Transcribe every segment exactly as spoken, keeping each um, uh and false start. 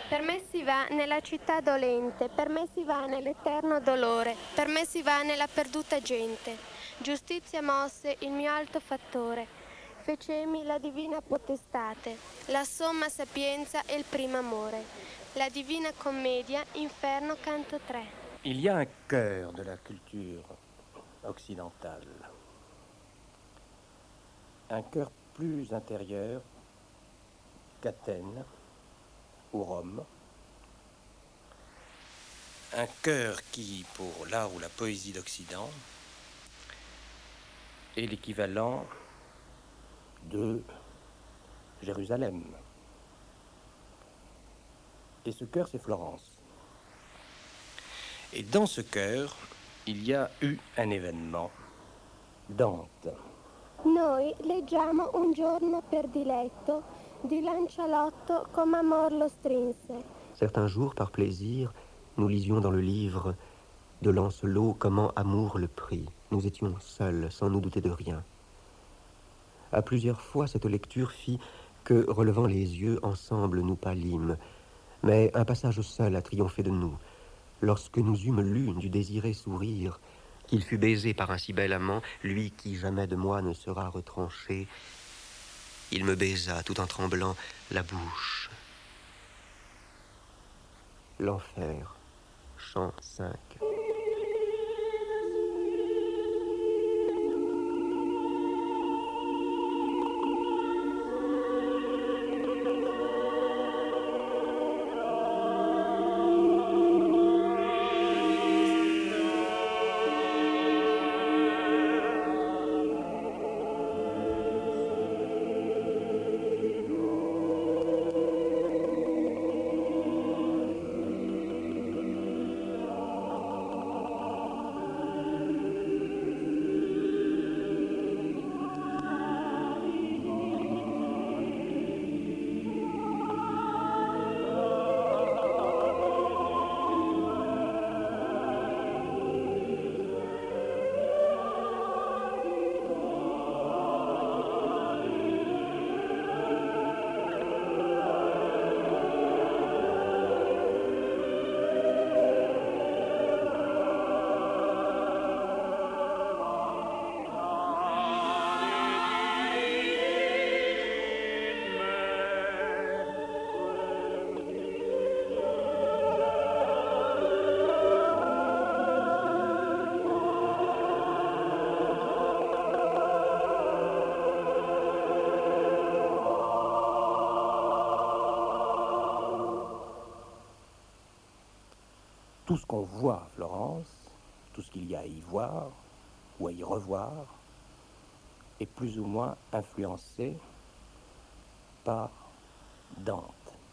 Per me si va nella città dolente, per me si va nell'eterno dolore, per me si va nella perduta gente. Giustizia mosse il mio alto fattore, fecemi la divina potestate, la somma sapienza e il primo amore. La divina commedia, Inferno, canto tre. Il y a un cœur de la culture occidentale, un cœur plus intérieur qu'Athènes ou Rome, un cœur qui, pour l'art ou la poésie d'Occident, est l'équivalent de Jérusalem. Et ce cœur, c'est Florence. Et dans ce cœur, il y a eu un événement, Dante. Noi leggiamo un giorno per diletto di Lancialotto come amor lo strinse. Certains jours, par plaisir, nous lisions dans le livre de Lancelot comment amour le prit. Nous étions seuls, sans nous douter de rien. À plusieurs fois, cette lecture fit que, relevant les yeux, ensemble nous pâlîmes. Mais un passage seul a triomphé de nous. Lorsque nous eûmes lu du désiré sourire, qu'il fut baisé par un si bel amant, lui qui jamais de moi ne sera retranché, il me baisa, tout en tremblant, la bouche. L'enfer, chant cinq. Tout ce qu'on voit à Florence, tout ce qu'il y a à y voir ou à y revoir, est plus ou moins influencé par Dante.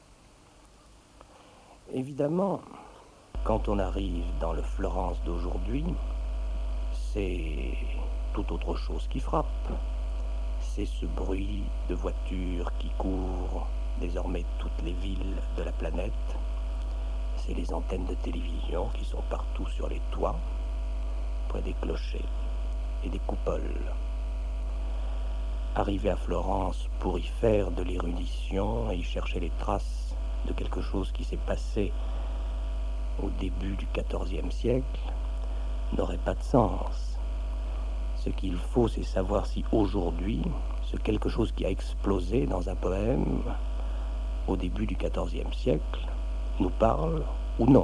Évidemment, quand on arrive dans le Florence d'aujourd'hui, c'est tout autre chose qui frappe. C'est ce bruit de voitures qui courent désormais toutes les villes de la planète. C'est les antennes de télévision qui sont partout sur les toits, près des clochers et des coupoles. Arriver à Florence pour y faire de l'érudition et y chercher les traces de quelque chose qui s'est passé au début du quatorzième siècle n'aurait pas de sens. Ce qu'il faut, c'est savoir si aujourd'hui, ce quelque chose qui a explosé dans un poème au début du quatorzième siècle nous parle ou non.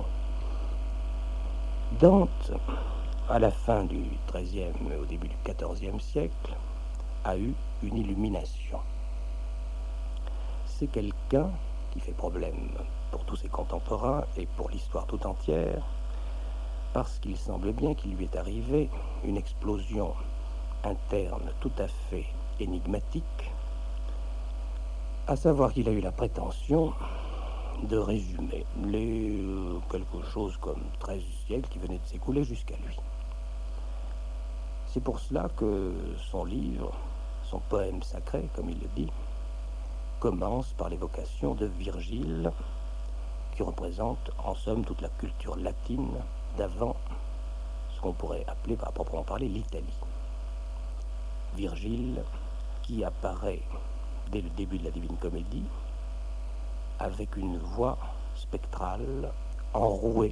Dante, à la fin du treizième et au début du quatorzième siècle, a eu une illumination. C'est quelqu'un qui fait problème pour tous ses contemporains et pour l'histoire tout entière, parce qu'il semble bien qu'il lui est arrivé une explosion interne tout à fait énigmatique, à savoir qu'il a eu la prétention de résumer les euh, quelque chose comme treize siècles qui venaient de s'écouler jusqu'à lui. C'est pour cela que son livre, son poème sacré, comme il le dit, commence par l'évocation de Virgile, qui représente en somme toute la culture latine d'avant ce qu'on pourrait appeler, à proprement parler, l'Italie. Virgile, qui apparaît dès le début de la Divine Comédie, avec une voix spectrale, enrouée,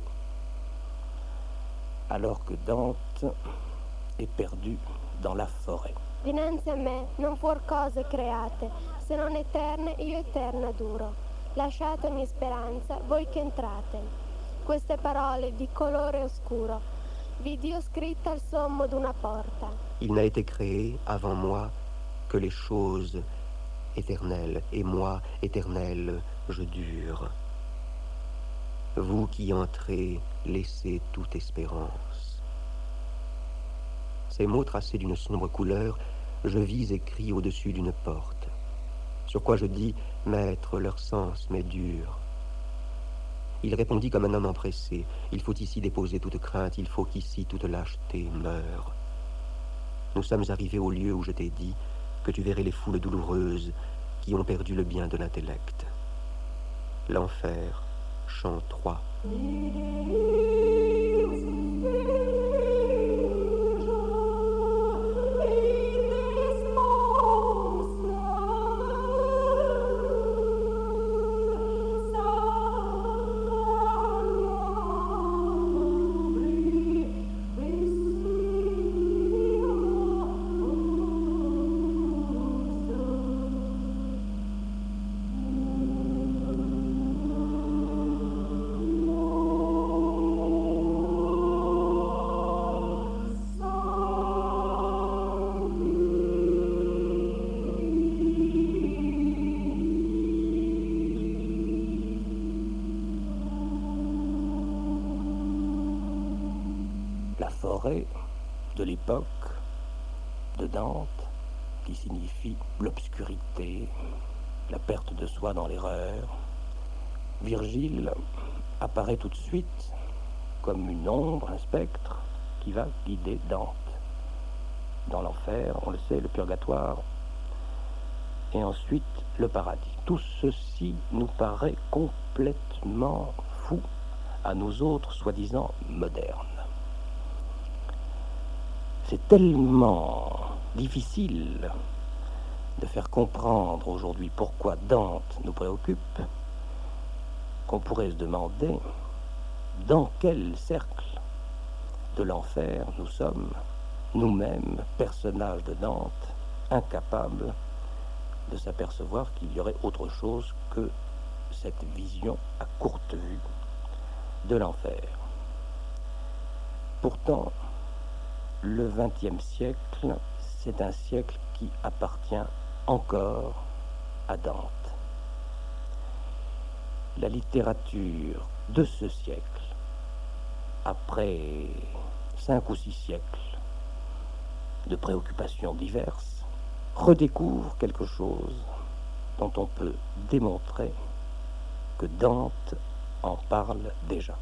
alors que Dante è perdu dans la forêt. Dinanzi a me non fuor cose create, se non eterne io eterna duro. Lasciate ogni speranza, voi che entrate. Queste parole di colore oscuro, vidi io scritte al sommo d'una porta. Il n'a été créé avant moi que les choses éternelles, et moi, éternel, je dure. Vous qui entrez, laissez toute espérance. Ces mots tracés d'une sombre couleur, je vis écrits au-dessus d'une porte. Sur quoi je dis, maître, leur sens m'est dur. Il répondit comme un homme empressé, il faut ici déposer toute crainte, il faut qu'ici toute lâcheté meure. Nous sommes arrivés au lieu où je t'ai dit que tu verrais les foules douloureuses qui ont perdu le bien de l'intellect. L'enfer, chant trois. La forêt de l'époque de Dante, qui signifie l'obscurité, la perte de soi dans l'erreur. Virgile apparaît tout de suite comme une ombre, un spectre, qui va guider Dante dans l'enfer, on le sait, le purgatoire, et ensuite le paradis. Tout ceci nous paraît complètement fou à nous autres, soi-disant modernes. C'est tellement difficile de faire comprendre aujourd'hui pourquoi Dante nous préoccupe qu'on pourrait se demander dans quel cercle de l'enfer nous sommes, nous-mêmes, personnages de Dante, incapables de s'apercevoir qu'il y aurait autre chose que cette vision à courte vue de l'enfer. Pourtant, le vingtième siècle, c'est un siècle qui appartient encore à Dante. La littérature de ce siècle, après cinq ou six siècles de préoccupations diverses, redécouvre quelque chose dont on peut démontrer que Dante en parle déjà.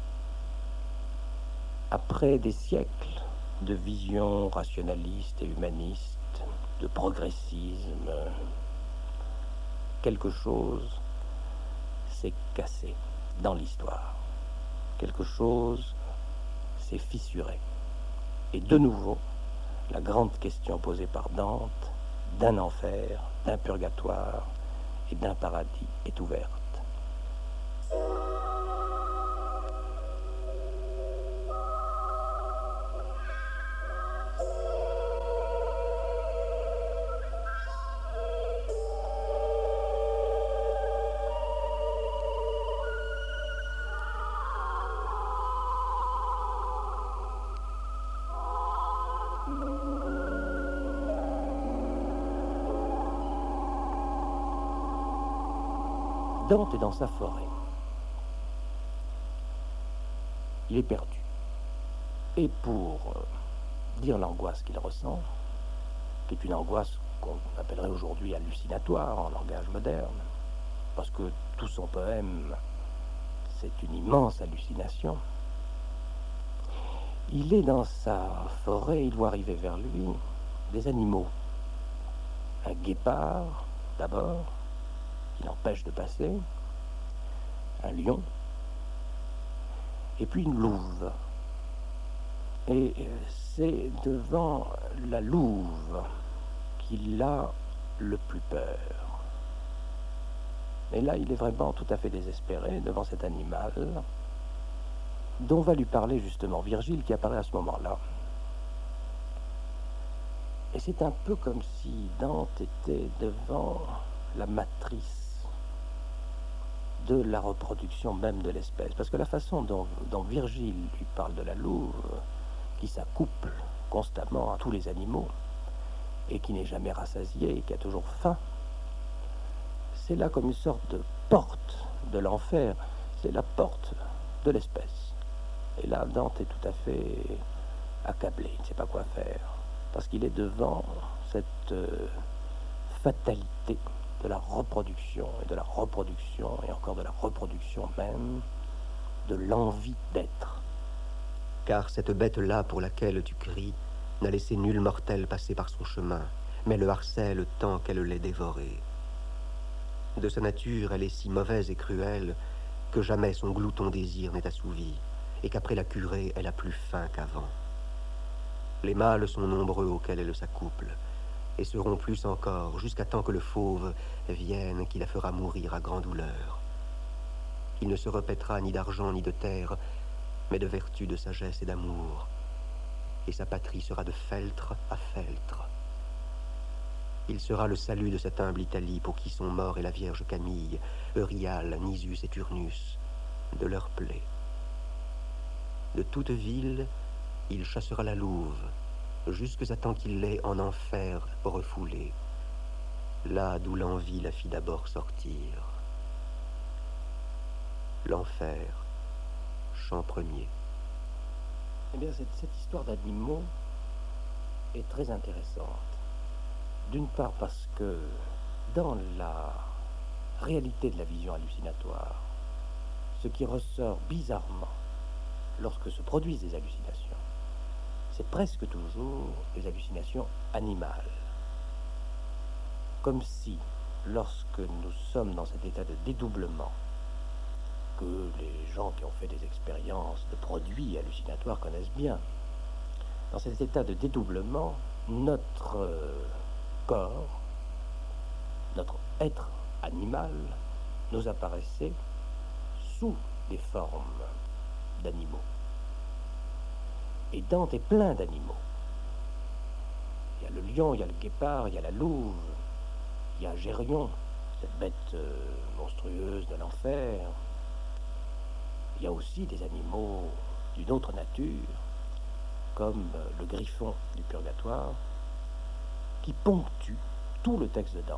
Après des siècles de vision rationaliste et humaniste, de progressisme, quelque chose s'est cassé dans l'histoire. Quelque chose s'est fissuré. Et de nouveau, la grande question posée par Dante d'un enfer, d'un purgatoire et d'un paradis est ouverte. Dante est dans sa forêt. Il est perdu. Et pour dire l'angoisse qu'il ressent, qui est une angoisse qu'on appellerait aujourd'hui hallucinatoire en langage moderne, parce que tout son poème, c'est une immense hallucination, il est dans sa forêt, il voit arriver vers lui des animaux. Un guépard, d'abord, qui l'empêche de passer, un lion, et puis une louve. Et c'est devant la louve qu'il a le plus peur. Et là, il est vraiment tout à fait désespéré devant cet animal dont va lui parler justement Virgile qui apparaît à ce moment-là. Et c'est un peu comme si Dante était devant la matrice de la reproduction même de l'espèce. Parce que la façon dont, dont Virgile lui parle de la louve, qui s'accouple constamment à tous les animaux, et qui n'est jamais rassasié, et qui a toujours faim, c'est là comme une sorte de porte de l'enfer, c'est la porte de l'espèce. Et là, Dante est tout à fait accablé, il ne sait pas quoi faire, parce qu'il est devant cette euh, fatalité de la reproduction, et de la reproduction, et encore de la reproduction même, de l'envie d'être. Car cette bête-là pour laquelle tu cries n'a laissé nul mortel passer par son chemin, mais le harcèle tant qu'elle l'ait dévoré. De sa nature, elle est si mauvaise et cruelle que jamais son glouton désir n'est assouvi, et qu'après la curée, elle a plus faim qu'avant. Les mâles sont nombreux auxquels elle s'accouple, et seront plus encore, jusqu'à temps que le fauve vienne qui la fera mourir à grande douleur. Il ne se repaîtra ni d'argent ni de terre, mais de vertu, de sagesse et d'amour, et sa patrie sera de feltre à feltre. Il sera le salut de cette humble Italie pour qui sont morts et la Vierge Camille, Euryale, Nisus et Turnus, de leur plaie. De toute ville, il chassera la louve, jusque à temps qu'il l'ait en enfer refoulée, là d'où l'envie la fit d'abord sortir. L'enfer, chant premier. Eh bien, cette, cette histoire d'animaux est très intéressante. D'une part parce que dans la réalité de la vision hallucinatoire, ce qui ressort bizarrement lorsque se produisent des hallucinations, c'est presque toujours des hallucinations animales. Comme si, lorsque nous sommes dans cet état de dédoublement, que les gens qui ont fait des expériences de produits hallucinatoires connaissent bien, dans cet état de dédoublement, notre euh, corps, notre être animal, nous apparaissait sous des formes d'animaux. Et Dante est plein d'animaux. Il y a le lion, il y a le guépard, il y a la louve, il y a Gérion, cette bête euh, monstrueuse de l'enfer. Il y a aussi des animaux d'une autre nature, comme euh, le griffon du purgatoire, qui ponctue tout le texte de Dante.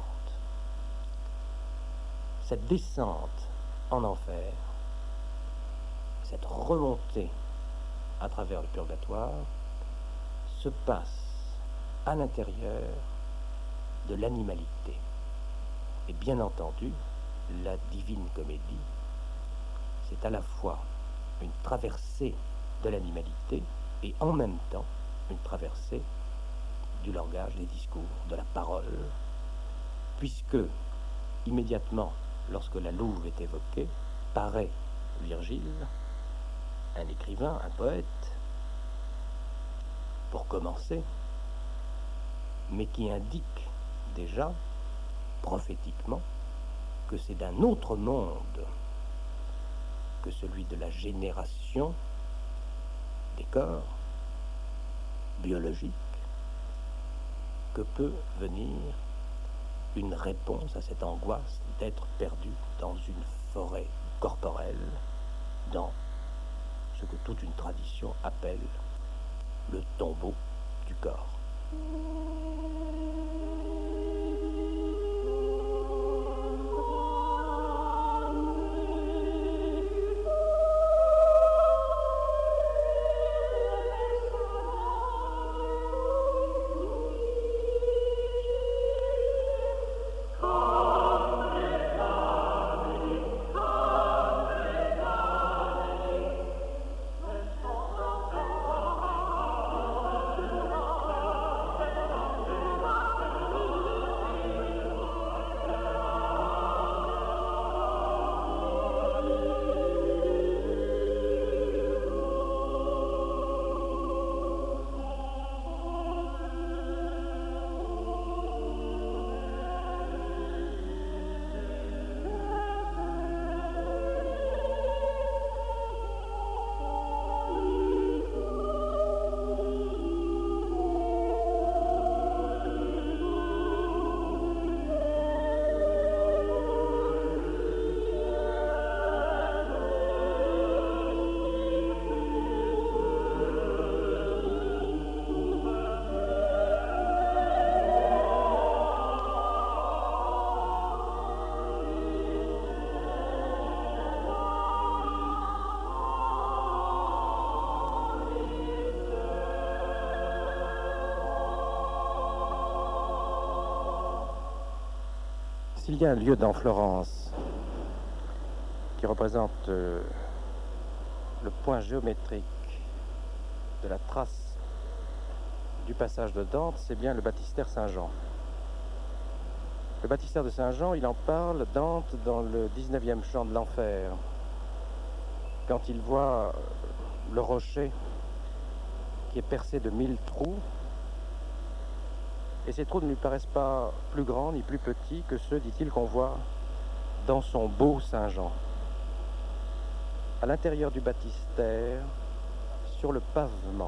Cette descente en enfer, cette remontée à travers le purgatoire, se passe à l'intérieur de l'animalité. Et bien entendu, la Divine Comédie, c'est à la fois une traversée de l'animalité et en même temps une traversée du langage, des discours, de la parole, puisque immédiatement, lorsque la louve est évoquée, paraît Virgile, un écrivain, un poète, pour commencer, mais qui indique déjà, prophétiquement, que c'est d'un autre monde que celui de la génération des corps biologiques que peut venir une réponse à cette angoisse d'être perdu dans une forêt corporelle, dans ce que toute une tradition appelle le tombeau du corps. S'il y a un lieu dans Florence qui représente euh, le point géométrique de la trace du passage de Dante, c'est bien le baptistère Saint-Jean. Le baptistère de Saint-Jean, il en parle, Dante, dans le dix-neuvième chant de l'Enfer, quand il voit le rocher qui est percé de mille trous, et ces trous ne lui paraissent pas plus grands ni plus petits que ceux, dit-il, qu'on voit dans son beau Saint-Jean. À l'intérieur du baptistère, sur le pavement,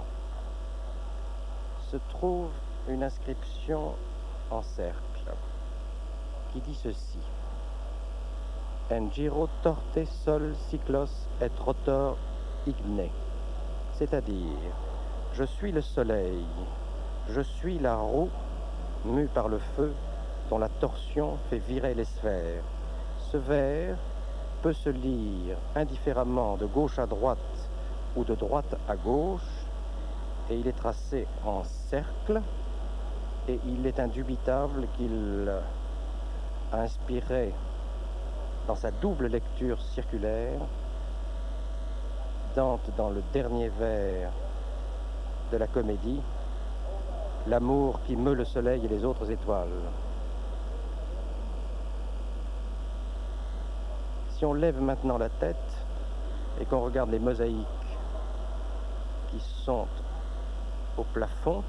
se trouve une inscription en cercle qui dit ceci: En giro torte sol cyclos et rotor igne, c'est-à-dire je suis le soleil, je suis la roue mue par le feu dont la torsion fait virer les sphères. Ce vers peut se lire indifféremment de gauche à droite ou de droite à gauche, et il est tracé en cercle, et il est indubitable qu'il a inspiré dans sa double lecture circulaire, Dante dans le dernier vers de la comédie, l'amour qui meut le soleil et les autres étoiles. Si on lève maintenant la tête et qu'on regarde les mosaïques qui sont au plafond,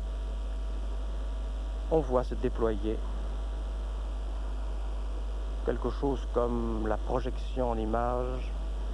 on voit se déployer quelque chose comme la projection en image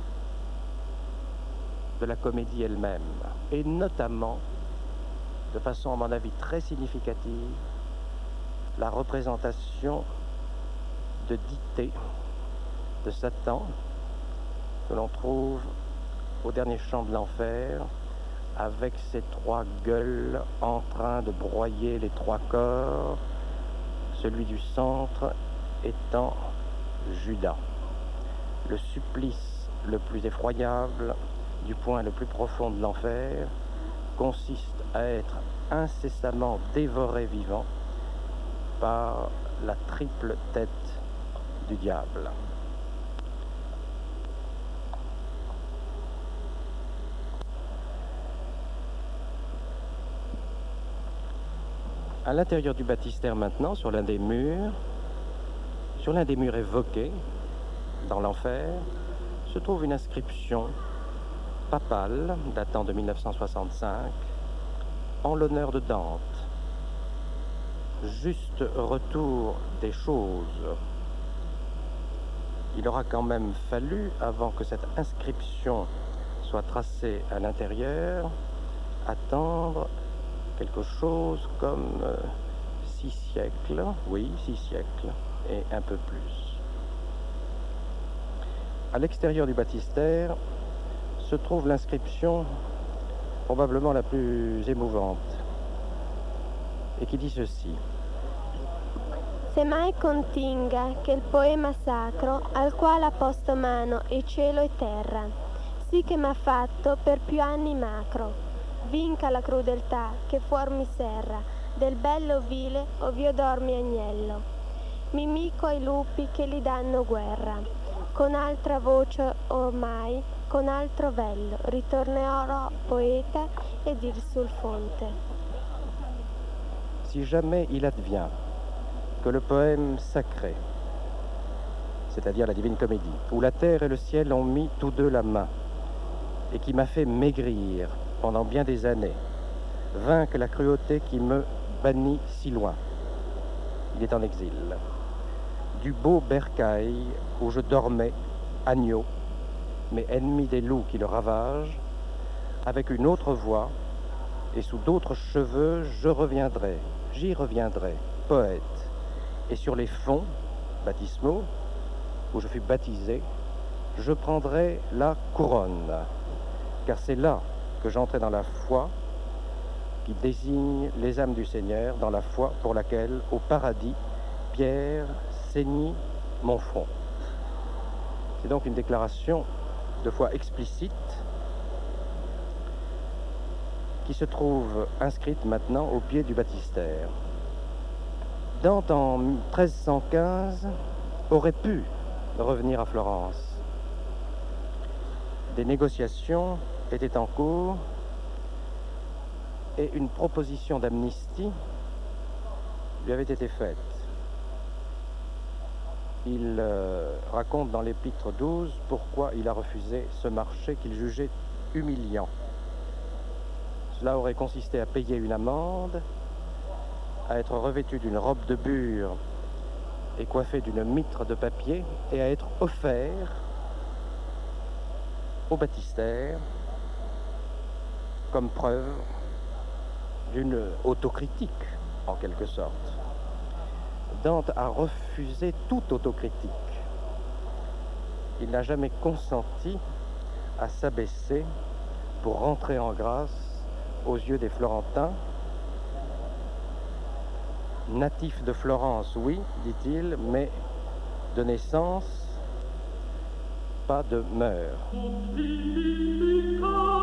de la comédie elle-même, et notamment, de façon à mon avis très significative, la représentation de Dithée, de Satan, que l'on trouve au dernier chant de l'Enfer, avec ses trois gueules en train de broyer les trois corps, celui du centre étant Judas. Le supplice le plus effroyable du point le plus profond de l'enfer consiste à être incessamment dévoré vivant par la triple tête du diable. À l'intérieur du baptistère maintenant, sur l'un des murs, sur l'un des murs évoqués dans l'enfer, se trouve une inscription papale datant de mille neuf cent soixante-cinq en l'honneur de Dante. Juste retour des choses. Il aura quand même fallu, avant que cette inscription soit tracée à l'intérieur, attendre quelque chose comme euh, six siècles, oui, six siècles, et un peu plus. À l'extérieur du baptistère se trouve l'inscription probablement la plus émouvante, e chi dit ceci: Se mai continga che il poema sacro al quale ha posto mano e cielo e terra, sì che m'ha fatto per più anni macro, vinca la crudeltà che fuor mi serra, del bello vile ov'io dormi agnello, mimico ai lupi che li danno guerra, con altra voce ormai, con altro vello, ritornerò poeta ed ir sul fonte. Si jamais il advient que le poème sacré, c'est-à-dire la Divine Comédie, où la terre et le ciel ont mis tous deux la main, et qui m'a fait maigrir pendant bien des années, vainque la cruauté qui me bannit si loin. Il est en exil. Du beau bercail où je dormais, agneau, mais ennemi des loups qui le ravagent, avec une autre voix et sous d'autres cheveux, je reviendrai, j'y reviendrai, poète. Et sur les fonds baptismaux, où je fus baptisé, je prendrai la couronne, car c'est là que j'entrais dans la foi qui désigne les âmes du Seigneur, dans la foi pour laquelle, au paradis, Pierre ceignit mon front. C'est donc une déclaration de foi explicite qui se trouve inscrite maintenant au pied du baptistère. Dante, en treize cent quinze, aurait pu revenir à Florence. Des négociations étaient en cours et une proposition d'amnistie lui avait été faite. Il euh, raconte dans l'épître douze pourquoi il a refusé ce marché qu'il jugeait humiliant. Cela aurait consisté à payer une amende, à être revêtu d'une robe de bure et coiffé d'une mitre de papier et à être offert au baptistère comme preuve d'une autocritique, en quelque sorte. Dante a refusé toute autocritique. Il n'a jamais consenti à s'abaisser pour rentrer en grâce aux yeux des Florentins. Natif de Florence, oui, dit-il, mais de naissance, pas de mœurs.